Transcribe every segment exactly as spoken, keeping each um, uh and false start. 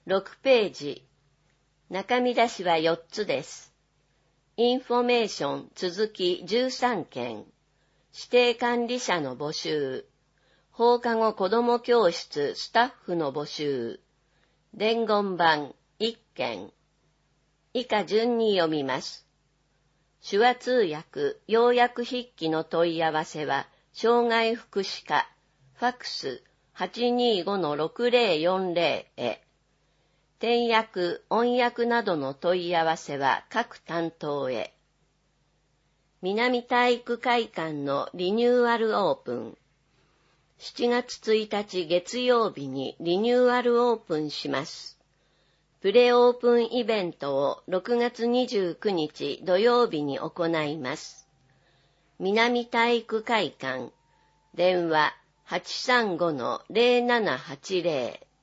ろくページ。中身出しはよっつです。インフォメーション続きじゅうさんけん。指定管理者の募集。放課後子ども教室スタッフの募集。伝言板いっけん。以下順に読みます。手話通訳、要約筆記の問い合わせは、障害福祉課、ファックス はちにーごのろくぜろよんぜろ へ。転訳、音訳などの問い合わせは各担当へ。南体育会館のリニューアルオープン。しちがつついたち月曜日にリニューアルオープンします。プレオープンイベントをろくがつにじゅうくにち土曜日に行います。南体育会館、電話 はちさんごのぜろななはちぜろ。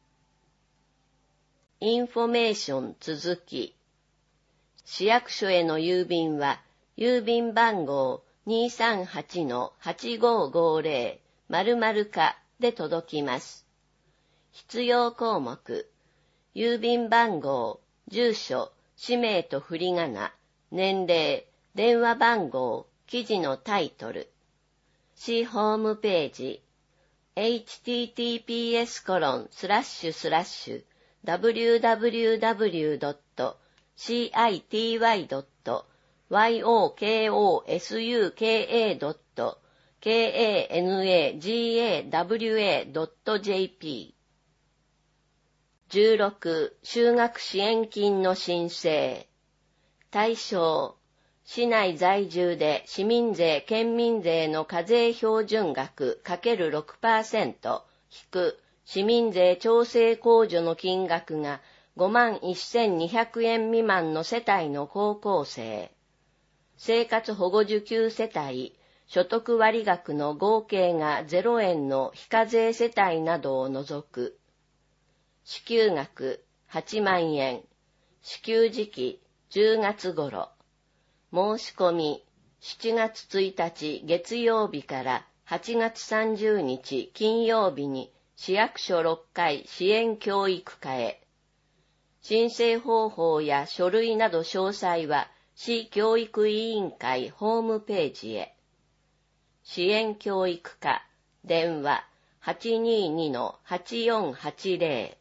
インフォメーション続き。市役所への郵便は、郵便番号 にーさんはちのはちごーごーぜろ 〇〇課で届きます。必要項目。郵便番号、住所、氏名と振り仮名、年齢、電話番号、記事のタイトル。市ホームページ。エイチティーティーピーエスコロンスラッシュスラッシュダブリューダブリューダブリュードットシーアイティーワイドットワイオーケーオーエスユーケーエードットケーエーエヌエージーエーダブリューエードットジェーピー。じゅうろく、就学支援金の申請。対象、市内在住で市民税・県民税の課税標準額 ×ろくパーセント 引く市民税調整控除の金額がごまんせんにひゃくえん未満の世帯の高校生。生活保護受給世帯、所得割額の合計がゼロえんの非課税世帯などを除く。支給額はちまんえん。支給時期じゅうがつ頃。申し込みしちがつついたち月曜日からはちがつさんじゅうにち金曜日に市役所ろっかい支援教育課へ。申請方法や書類など詳細は市教育委員会ホームページへ。支援教育課、電話 はちにーにのはちよんはちぜろ。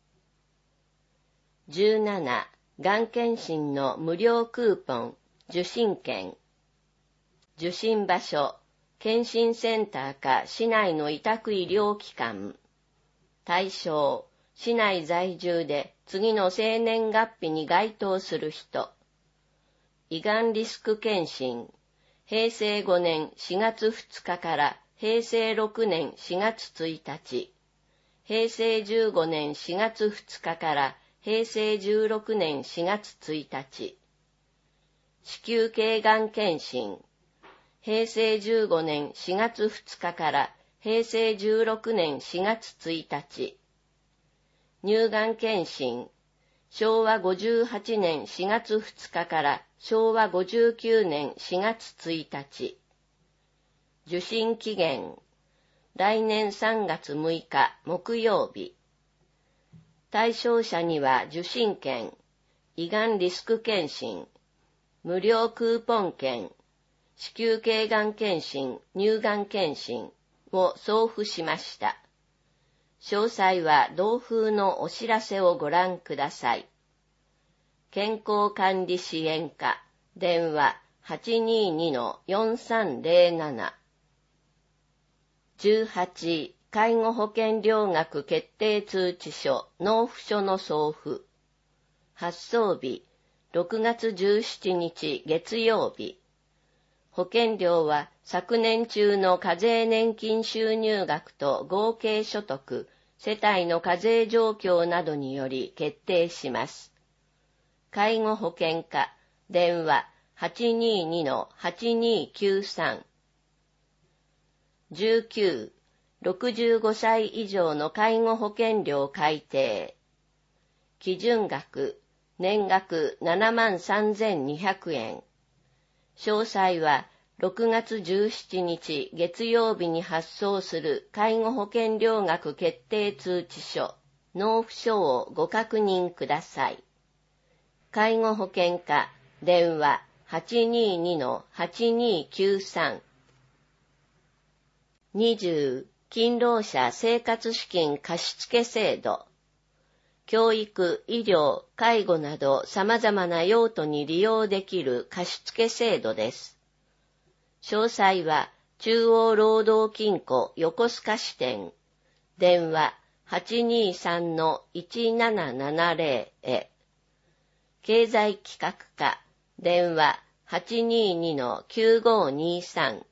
じゅうなな、がん検診の無料クーポン、受診券。受診場所、検診センターか市内の委託医療機関。対象、市内在住で次の生年月日に該当する人。胃がんリスク検診。へいせいごねんしがつふつかからへいせいろくねんしがつついたち。へいせいじゅうごねんしがつふつかからへいせいじゅうろくねんしがつついたち。子宮頸がん検診。へいせいじゅうごねんしがつふつかからへいせいじゅうろくねんしがつついたち。乳がん検診。しょうわごじゅうはちねんしがつふつかからしょうわごじゅうきゅうねんしがつついたち。受診期限。来年さんがつむいか木曜日。対象者には受診券、胃がんリスク検診、無料クーポン券、子宮頸がん検診、乳がん検診を送付しました。詳細は同封のお知らせをご覧ください。健康管理支援課、電話 はちにーにのよんさんぜろなな。じゅうはち、介護保険料額決定通知書、納付書の送付。発送日、ろくがつじゅうしちにち月曜日。保険料は昨年中の課税年金収入額と合計所得、世帯の課税状況などにより決定します。介護保険課、電話 はちにーにのはちにーきゅうさん。じゅうきゅう、ろくじゅうごさい以上の介護保険料改定。基準額、年額ななまんさんぜんにひゃくえん。詳細はろくがつじゅうしちにち月曜日に発送する介護保険料額決定通知書、 納付書をご確認ください。介護保険課電話 はちにーにのはちにーきゅうさん。にじゅう勤労者生活資金貸付制度。教育、医療、介護など様々な用途に利用できる貸付制度です。詳細は中央労働金庫横須賀支店、電話 はちにーさんのいちななななぜろ へ。経済企画課、電話 はちにーにのきゅうごにさん。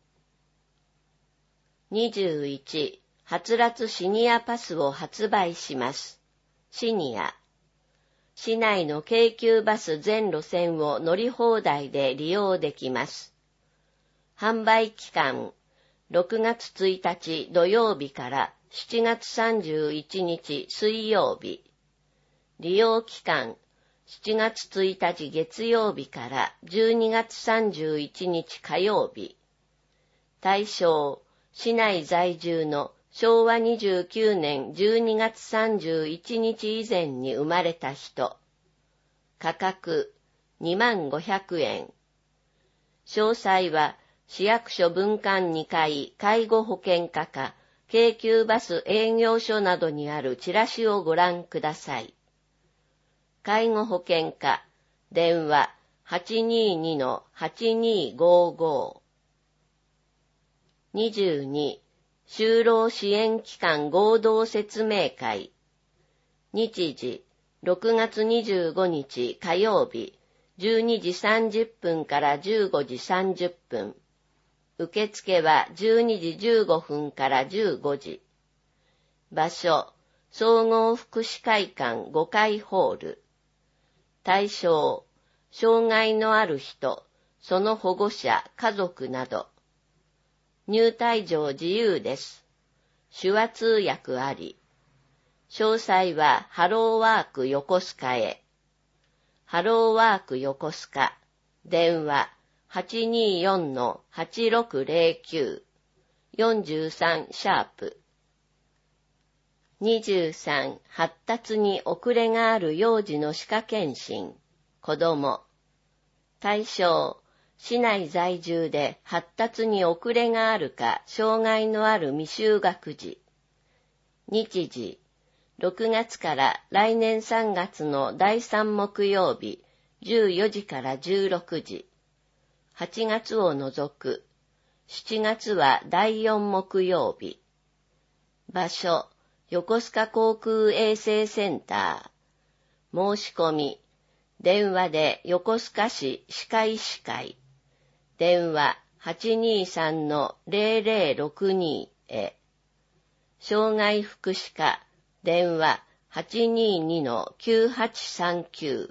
にじゅういちはつらつシニアパスを発売します。シニア。市内の京急バス全路線を乗り放題で利用できます。販売期間、ろくがつついたち土曜日からしちがつさんじゅういちにち水曜日。利用期間、しちがつついたち月曜日からじゅうにがつさんじゅういちにち火曜日。対象、市内在住のしょうわにじゅうきゅうねんじゅうにがつさんじゅういちにち以前に生まれた人。価格、にまんごひゃくえん。詳細は、市役所分管にかい介護保険課か、京急バス営業所などにあるチラシをご覧ください。介護保険課、電話 はちにーにのはちにーごーごー。にじゅうに就労支援機関合同説明会。日時、ろくがつにじゅうごにち火曜日、じゅうにじさんじゅっぷんからじゅうごじさんじゅっぷん。受付はじゅうにじじゅうごふんからじゅうごじ。場所、総合福祉会館ごかいホール。対象、障害のある人、その保護者、家族など。入退場自由です。手話通訳あり。詳細はハローワーク横須賀へ。ハローワーク横須賀。電話 はちにーよんのはちろくぜろきゅう よんじゅうさんシャープ。にじゅうさん発達に遅れがある幼児の歯科検診。子供。対象。市内在住で発達に遅れがあるか障害のある未就学児。日時、ろくがつから来年さんがつのだいさん木曜日、じゅうよじからじゅうろくじ。はちがつを除く。しちがつはだいよん木曜日。場所、横須賀航空衛生センター。申し込み、電話で横須賀市歯科医師会。電話 はちにーさんのぜろぜろろくにへ。障害福祉課、電話 はちにーにのきゅうはちさんきゅ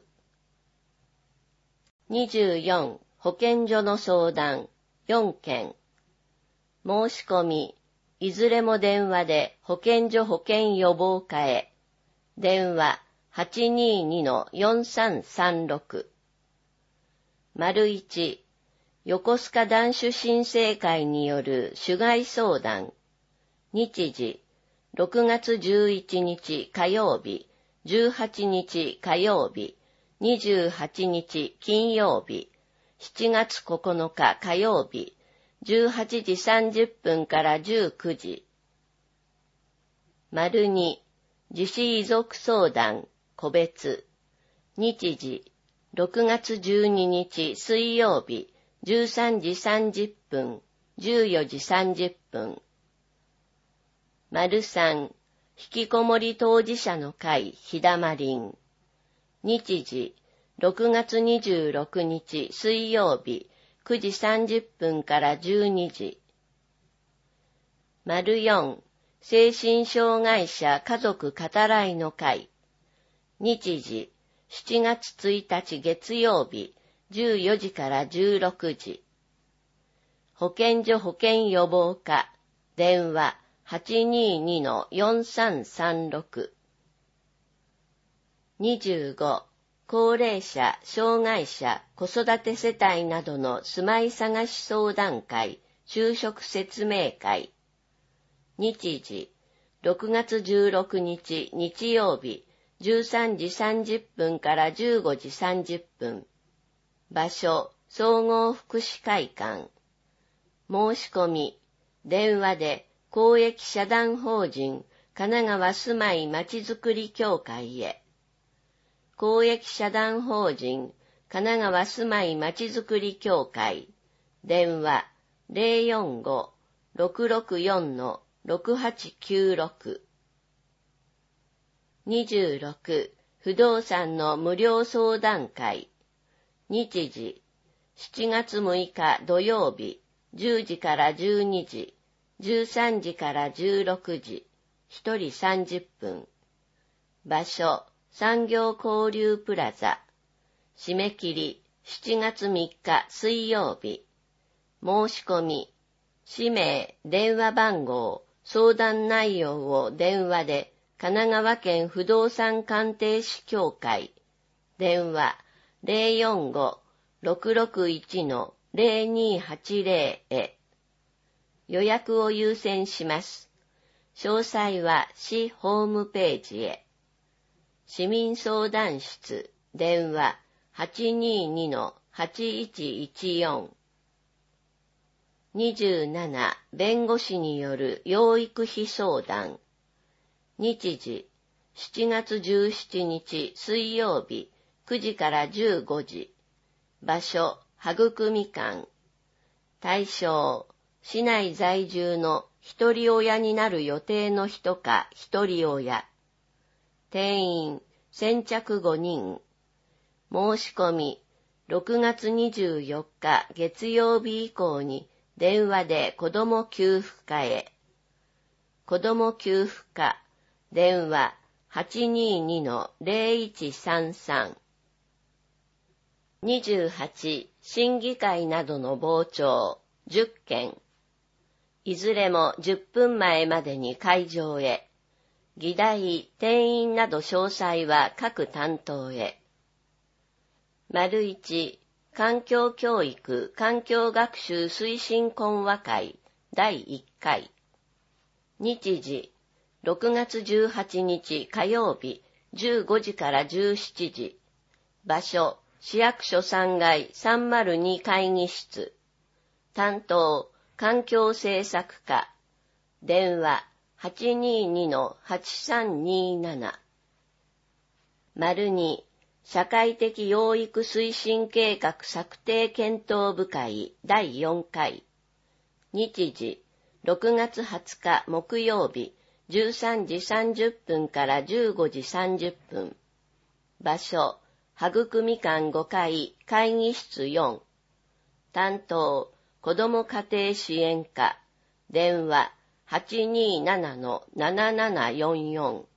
う。にじゅうよん保健所の相談よんけん。申し込み、いずれも電話で保健所保健予防課へ。電話 はちにーにのよんさんさんろく。丸いち横須賀男子新生会による主害相談。日時、ろくがつじゅういちにち火曜日、じゅうはちにち火曜日、にじゅうはちにち金曜日、しちがつここのか火曜日、じゅうはちじさんじゅっぷんからじゅうくじ。丸に自死遺族相談、個別。日時、ろくがつじゅうににち水曜日、じゅうさんじさんじゅっぷん、じゅうよじさんじゅっぷん。丸さん、引きこもり当事者の会、ひだまりん。日時、ろくがつにじゅうろくにち水曜日、くじさんじゅっぷんからじゅうにじ。丸よん、精神障害者家族語らいの会。日時、しちがつついたち月曜日、じゅうよじからじゅうろくじ。保健所保健予防課、電話 はちにーにのよんさんさんろく。にじゅうご、高齢者、障害者、子育て世帯などの住まい探し相談会、就職説明会。日時、 ろくがつじゅうろくにち日曜日じゅうさんじさんじゅっぷんからじゅうごじさんじゅっぷん。場所、総合福祉会館。申し込み、電話で公益社団法人神奈川住まいまちづくり協会へ。公益社団法人神奈川住まいまちづくり協会。電話 ゼロよんご ろくろくよん ろくはちきゅうろく。にじゅうろく不動産の無料相談会。日時しちがつむいか土曜日じゅうじからじゅうにじ、じゅうさんじからじゅうろくじ、ひとりさんじゅっぷん。場所産業交流プラザ。締め切りしちがつみっか水曜日。申し込み、氏名、電話番号、相談内容を電話で神奈川県不動産鑑定士協会。電話ゼロよんご ろくろくいち ゼロにはちゼロへ。予約を優先します。詳細は市ホームページへ。市民相談室、電話 はちにーに はちいちいちよん。にじゅうなな弁護士による養育費相談。日時しちがつじゅうしちにち水曜日くじからじゅうごじ。場所育み館。対象市内在住の一人親になる予定の人か一人親。定員先着ごにん。申し込みろくがつにじゅうよっか月曜日以降に電話で子ども給付課へ。子ども給付課電話 はちにーに ゼロいちさんさん。にじゅうはち審議会などの傍聴じゅっけん。いずれもじゅっぷんまえまでに会場へ。議題、定員など詳細は各担当へ。丸いち、環境教育環境学習推進懇話会だいいっかい。日時、ろくがつじゅうはちにち火曜日じゅうごじからじゅうしちじ。場所、市役所さんがいさんまるに会議室。担当、環境政策課。電話 はちにーに はちさんにーなな。丸に、社会的養育推進計画策定検討部会だいよんかい。日時、ろくがつはつか木曜日じゅうさんじさんじゅっぷんからじゅうごじさんじゅっぷん。場所、育み館ごかい会議室よん。担当、子ども家庭支援課。電話 はちにーなな ななななよんよん。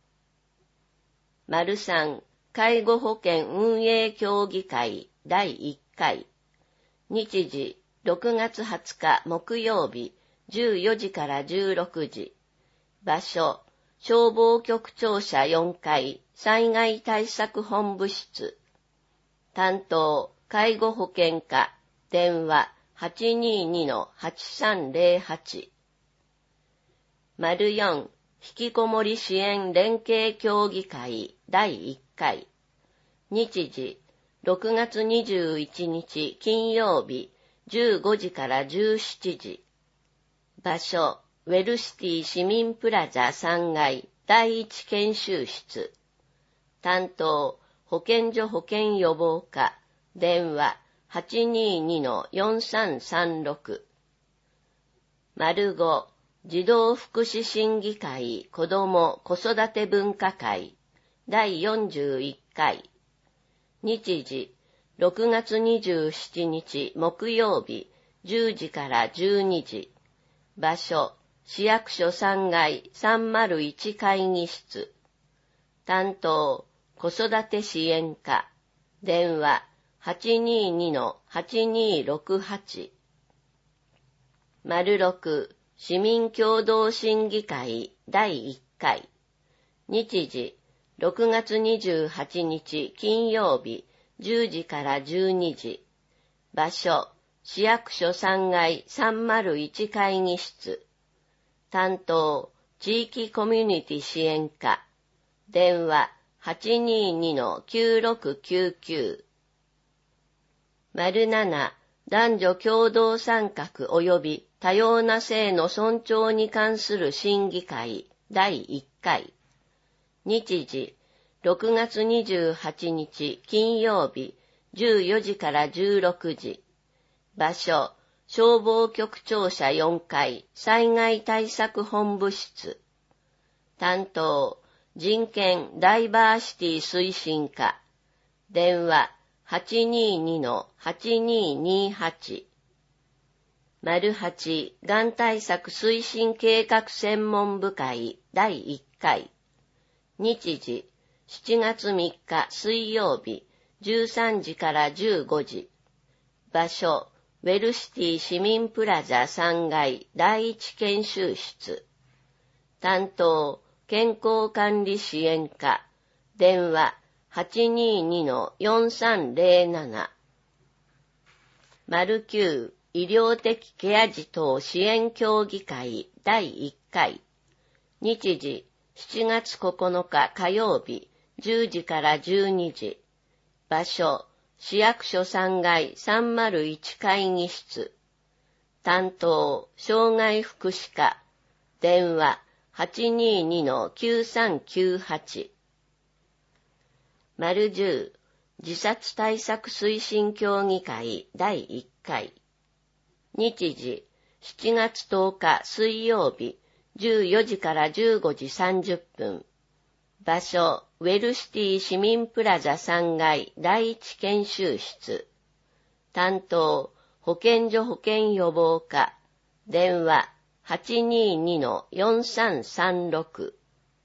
丸さん、介護保険運営協議会だいいっかい。日時、ろくがつはつか木曜日じゅうよじからじゅうろくじ。場所、消防局庁舎よんかい災害対策本部室。担当、介護保険課。電話 はちにーに はちさんゼロはち。丸よん、引きこもり支援連携協議会だいいっかい。日時、ろくがつにじゅういちにち金曜日じゅうごじからじゅうしちじ。場所、ウェルシティ市民プラザさんがいだいいち研修室。担当、保健所保健予防課。電話 はちにーに よんさんさんろく。丸ご、児童福祉審議会子ども子育て文化会だいよんじゅういっかい。日時、ろくがつにじゅうしちにち木曜日じゅうじからじゅうにじ。場所、市役所さんがいさんまるいち会議室。担当、子育て支援課。電話 はちにーに はちにーろくはち。丸ろく、市民共同審議会だいいっかい。日時、ろくがつにじゅうはちにち金曜日じゅうじからじゅうにじ。場所、市役所さんがいさんまるいち会議室。担当、 地域コミュニティ支援課、電話 はちにーにのきゅうろくきゅうきゅう。なな、男女共同参画及び多様な性の尊重に関する審議会だいいっかい。日時、ろくがつにじゅうはちにち金曜日じゅうよじからじゅうろくじ。場所、消防局庁舎よんかい災害対策本部室。担当、人権ダイバーシティ推進課。電話 はちにーにのはちにーにーはち。はち、がん対策推進計画専門部会だいいっかい。日時、しちがつみっか水曜日じゅうさんじからじゅうごじ。場所、ウェルシティ市民プラザさんがいだいいち研修室。担当、健康管理支援課。電話 はちにーにのよんさんぜろなな。きゅう、医療的ケア児等支援協議会だいいっかい。日時、しちがつここのか火曜日じゅうじからじゅうにじ。場所、市役所さんがいさんまるいち会議室。担当、障害福祉課。電話 はちにーにのきゅうさんきゅうはち。じゅう、自殺対策推進協議会だいいっかい。日時、しちがつとおか水曜日じゅうよじからじゅうごじさんじゅっぷん。場所、ウェルシティ市民プラザさんがいだいいち研修室。担当、保健所保健予防課。電話 はちにーにのよんさんさんろく。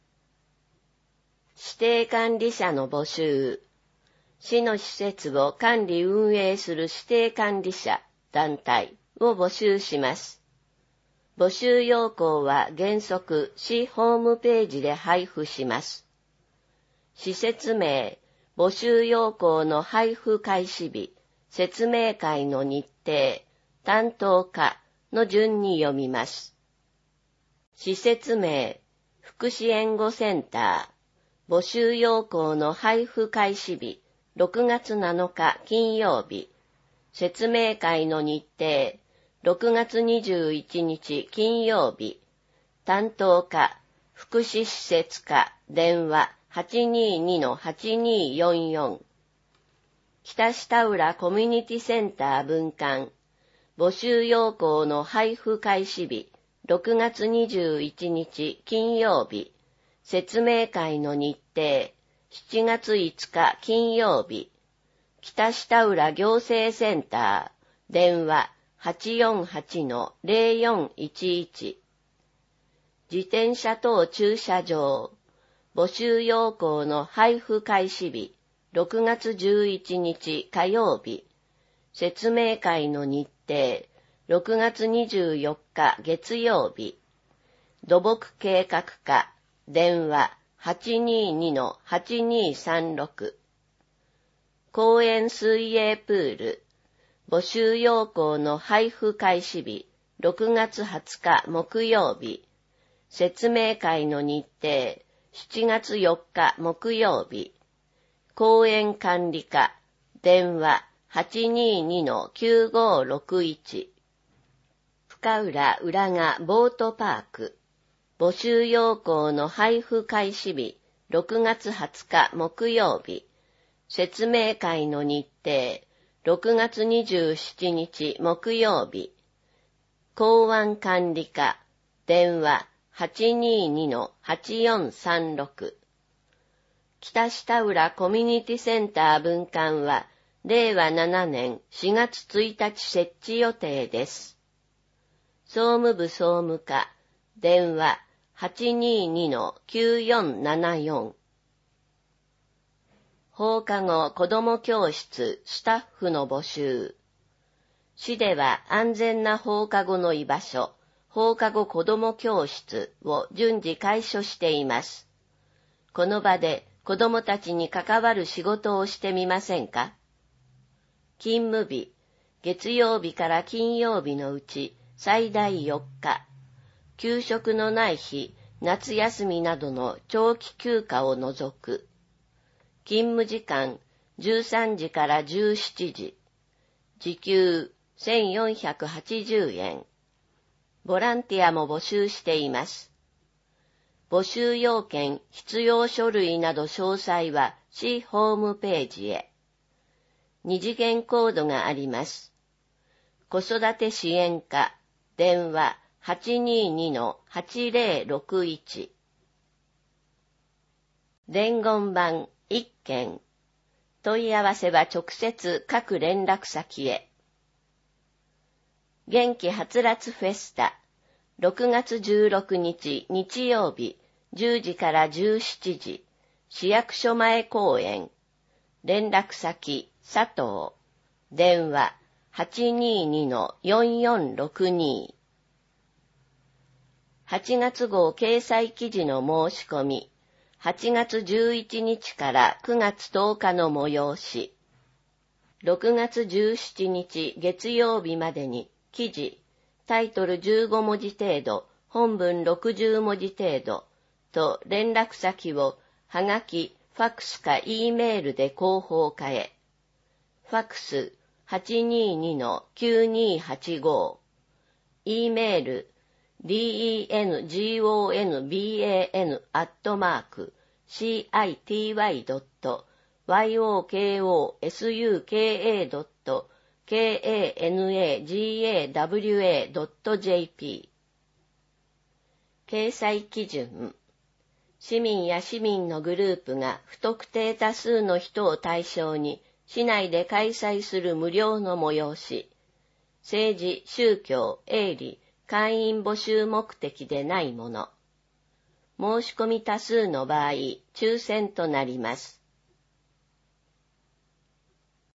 指定管理者の募集。市の施設を管理運営する指定管理者、団体を募集します。募集要項は原則市ホームページで配布します。施設名、募集要項の配布開始日、説明会の日程、担当課の順に読みます。施設名、福祉援護センター、募集要項の配布開始日、ろくがつなのか金曜日、説明会の日程、ろくがつにじゅういちにち金曜日、担当課、福祉施設課、電話 はちにーにのはちにーよんよん。北下浦コミュニティセンター分館、募集要項の配布開始日、ろくがつにじゅういちにち金曜日、説明会の日程、しちがついつか金曜日、北下浦行政センター、電話 はちよんはちのぜろよんいちいち。自転車等駐車場、募集要項の配布開始日、ろくがつじゅういちにち火曜日、説明会の日程、ろくがつにじゅうよっか月曜日、土木計画課、電話 はちにーにのはちにーさんろく。公園水泳プール、募集要項の配布開始日、ろくがつはつか木曜日、説明会の日程、しちがつよっか木曜日、公園管理課、電話 はちにーにのきゅうごろくいち。深浦浦賀ボートパーク、募集要項の配布開始日、ろくがつはつか木曜日、説明会の日程、ろくがつにじゅうしちにち木曜日、港湾管理課、電話 はちにーにのはちよんさんろく。北下浦コミュニティセンター分館は、れいわななねんしがつついたち設置予定です。総務部総務課、電話 はちにーにのきゅうよんななよん。放課後子ども教室スタッフの募集。市では安全な放課後の居場所、放課後子ども教室を順次開所しています。この場で子どもたちに関わる仕事をしてみませんか？勤務日、月曜日から金曜日のうち最大よっか。給食のない日、 夏休みなどの長期休暇を除く。勤務時間じゅうさんじからじゅうしちじ。時給せんよんひゃくはちじゅうえん。ボランティアも募集しています。募集要件、必要書類など詳細は市ホームページへ。二次元コードがあります。子育て支援課、電話 はちにーにのはちぜろろくいち。伝言板いっけん。問い合わせは直接各連絡先へ。元気はつらつフェスタ、ろくがつじゅうろくにち日曜日、じゅうじからじゅうしちじ、市役所前公園。連絡先、佐藤。電話、はちにーにのよんよんろくに。はちがつ号掲載記事の申し込み。はちがつじゅういちにちからくがつとおかの催し。ろくがつじゅうしちにち月曜日までに記事、タイトルじゅうごもじ程度、本文ろくじゅうもじ程度と連絡先をはがき、ファックスか E メールで広報課へ。ファックス はちにーにのきゅうにーはちご。E メール ディーイーエヌジーオーエヌビーエーエヌ アットマーク シーアイティーワイ ドット ワイオーケーオーエスユーケーエー ドット ケーエーエヌエージーエーダブリューエー ドット ジェーピー。掲載基準。市民や市民のグループが不特定多数の人を対象に市内で開催する無料の催し。政治、宗教、営利、会員募集目的でないもの。申し込み多数の場合、抽選となります。